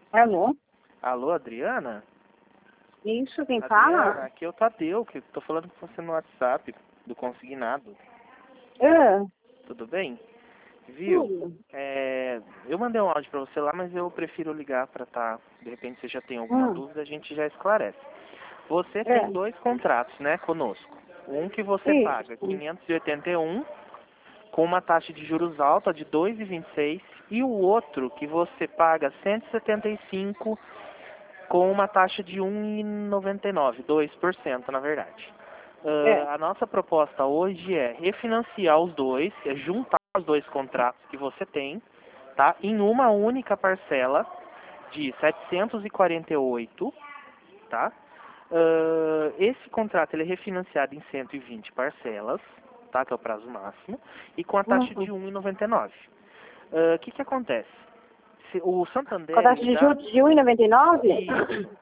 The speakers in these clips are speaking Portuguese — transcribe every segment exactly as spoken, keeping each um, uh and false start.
Alô? Alô, Adriana? Isso, quem Adriana, fala? aqui é o Tadeu, que tô falando com você no WhatsApp, do Consignado. Ah, Tudo bem? Viu? tudo. É, eu mandei um áudio pra você lá, mas eu prefiro ligar pra tá... De repente você já tem alguma Hum, dúvida, a gente já esclarece. Você é. tem dois contratos, né, conosco. Um que você paga Isso. quinhentos e oitenta e um com uma taxa de juros alta de dois vírgula vinte e seis e o outro que você paga cento e setenta e cinco com uma taxa de um vírgula noventa e nove, dois por cento na verdade. É. Ah, a nossa proposta hoje é refinanciar os dois, é juntar os dois contratos que você tem, tá? Em uma única parcela de setecentos e quarenta e oito, tá? Ah, esse contrato ele é refinanciado em cento e vinte parcelas, tá? Que é o prazo máximo, e com a taxa Uhum. de um vírgula noventa e nove. Ah, O que que acontece? Se- o Com a Santander, taxa ele de dá... juros de um vírgula noventa e nove? Isso.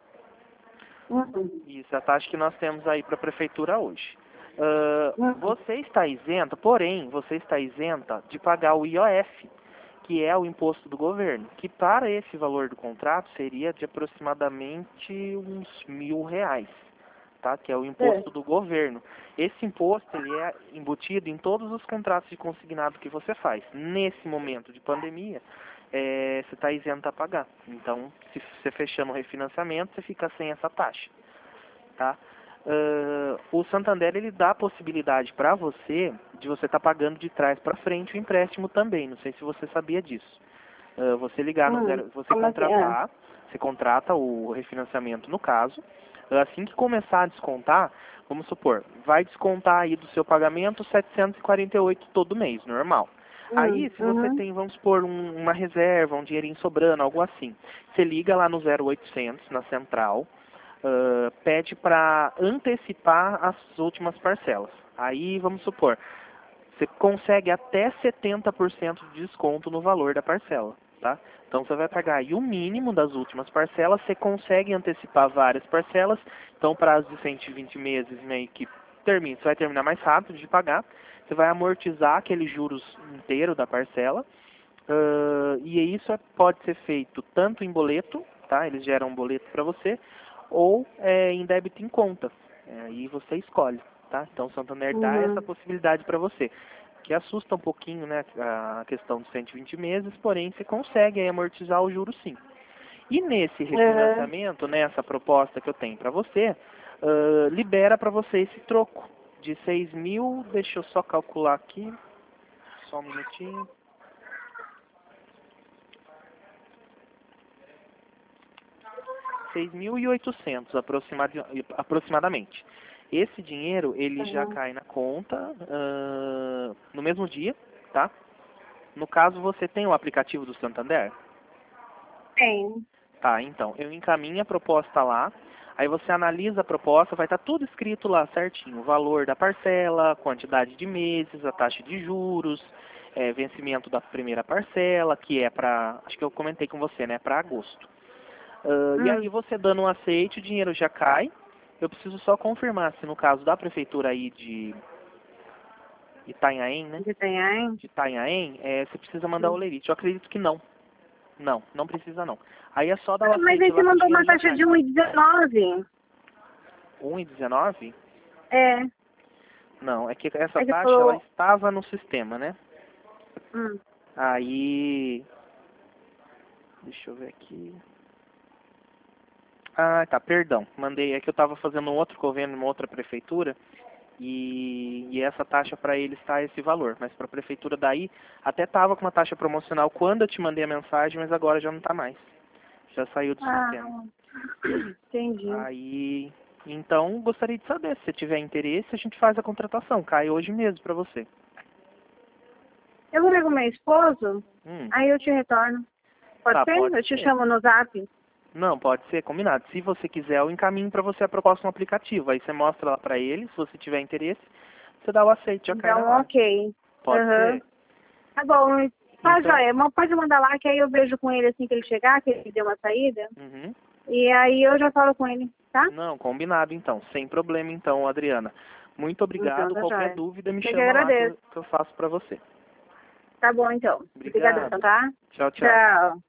Uhum. Isso, é a taxa que nós temos aí para a prefeitura hoje. Ah, Uhum. você está isenta, porém, você está isenta de pagar o I O F, que é o imposto do governo, que para esse valor do contrato seria de aproximadamente uns mil reais, tá? Que é o É. imposto do governo. Esse imposto ele é embutido em todos os contratos de consignado que você faz. Nesse momento de pandemia, é, você está isento a pagar. Então, se você fechando o refinanciamento, você fica sem essa taxa, tá? Ah, o Santander ele dá a possibilidade para você de você estar pagando de trás para frente o empréstimo também. Não sei se você sabia disso. Ah, você ligar no Hum. zero, você Como assim? Ah. contratar, você contrata o refinanciamento no caso. Assim que começar a descontar, vamos supor, vai descontar aí do seu pagamento setecentos e quarenta e oito todo mês, normal. Aí, Hum. se você Uhum. tem, vamos supor, um- uma reserva, um dinheirinho sobrando, algo assim, você liga lá no zero oitocentos, na central, ah, pede para antecipar as últimas parcelas. Aí, vamos supor, você consegue até setenta por cento de desconto no valor da parcela, tá? Então você vai pagar aí o mínimo das últimas parcelas, você consegue antecipar várias parcelas, então prazo de cento e vinte meses meio que termina, você vai terminar mais rápido de pagar, você vai amortizar aquele juros inteiro da parcela, ah, e isso é- pode ser feito tanto em boleto, tá? Eles geram um boleto para você, ou é, em débito em conta. É, aí você escolhe, tá? Então o Santander dá essa Uhum. possibilidade para você, que assusta um pouquinho, né, a questão dos cento e vinte meses, porém você consegue aí, amortizar o juro sim. E nesse Uhum. refinanciamento, nessa proposta que eu tenho para você, ah, libera para você esse troco de seis mil, deixa eu só calcular aqui, só um minutinho. seis mil e oitocentos aproximada- aproximadamente. Esse dinheiro ele já Uhum. cai na conta ah, no mesmo dia, tá? No caso, você tem o aplicativo do Santander? Tem. Tá, então, eu encaminho a proposta lá, aí você analisa a proposta, vai estar tudo escrito lá certinho, o valor da parcela, quantidade de meses, a taxa de juros, eh, vencimento da primeira parcela, que é para, acho que eu comentei com você, né, para agosto. Ah, e aí Hum. você dando um aceite, o dinheiro já cai. Eu preciso só confirmar se no caso da prefeitura aí de Itanhaém, né? Você tem aí? De Itanhaém, é, você precisa mandar o Hum. lerite. Eu acredito que não. Não, não precisa não. Aí é só dar o Ah, mas aceite aí você lá que o mandou dinheiro uma já taxa cai. de um vírgula dezenove. um vírgula dezenove? É. Não, é que essa Aí você taxa ela falou. estava no sistema, né? Hum. Aí, deixa eu ver aqui. Ah, tá, perdão. Mandei, é que eu estava fazendo um outro convênio numa outra prefeitura. E, e essa taxa para eles está esse valor, mas para a prefeitura daí até estava com uma taxa promocional quando eu te mandei a mensagem, mas agora já não está mais, já saiu do sistema. Ah, entendi. Aí, então gostaria de saber, se você tiver interesse, a gente faz a contratação, cai hoje mesmo para você. Eu vou ver com meu esposo, Hum, aí eu te retorno. Pode tá, ser? pode Eu te ser. chamo no zap. Não, pode ser, combinado. Se você quiser, eu encaminho para você a proposta no aplicativo. Aí você mostra lá para ele, se você tiver interesse, você dá o aceite, já cai na Então, hora. ok. Pode Aham. ser? Tá bom. Tá, Então, joia. Mas pode mandar lá, que aí eu vejo com ele assim que ele chegar, que ele deu uma saída. uhum. E aí eu já falo com ele, tá? Não, combinado então. Sem problema então, Adriana. Muito Então, obrigado. tá Qualquer joia. dúvida me Eu que chama lá que eu, agradeço. que eu faço pra você. Tá bom, então. Obrigadão, Obrigado. tá? Tchau, tchau. Tchau.